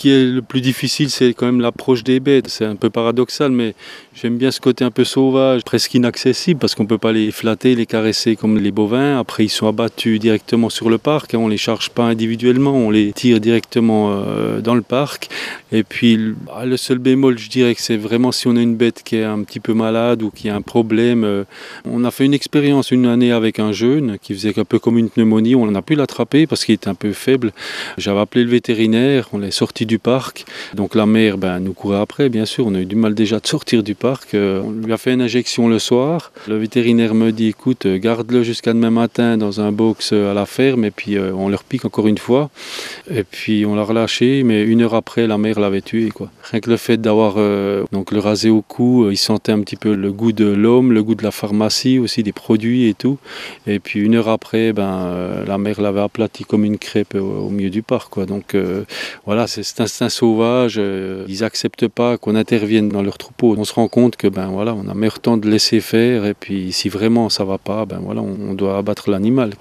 qui est le plus difficile, c'est quand même l'approche des bêtes. C'est un peu paradoxal, mais j'aime bien ce côté un peu sauvage, presque inaccessible, parce qu'on ne peut pas les flatter, les caresser comme les bovins. Après, ils sont abattus directement sur le parc, hein. On ne les charge pas individuellement, on les tire directement dans le parc. Et puis, le seul bémol, je dirais que c'est vraiment si on a une bête qui est un petit peu malade ou qui a un problème. On a fait une expérience une année avec un jeune qui faisait un peu comme une pneumonie. On a pu l'attraper parce qu'il était un peu faible. J'avais appelé le vétérinaire, on l'a sorti du parc. Donc la mère nous courait après, bien sûr. On a eu du mal déjà de sortir du parc. On lui a fait une injection le soir. Le vétérinaire me dit, écoute, garde-le jusqu'à demain matin dans un box à la ferme et puis on le repique encore une fois. Et puis on l'a relâché, mais 1 heure après, la mère l'avait tué, quoi. Rien que le fait d'avoir donc le rasé au cou, il sentait un petit peu le goût de l'homme, le goût de la pharmacie aussi, des produits et tout. Et puis 1 heure après, la mère l'avait aplati comme une crêpe au milieu du parc, quoi. Donc voilà, c'est cet instinct sauvage. Ils n'acceptent pas qu'on intervienne dans leur troupeau. On se rend compte que on a meilleur temps de laisser faire. Et puis si vraiment ça va pas, on doit abattre l'animal.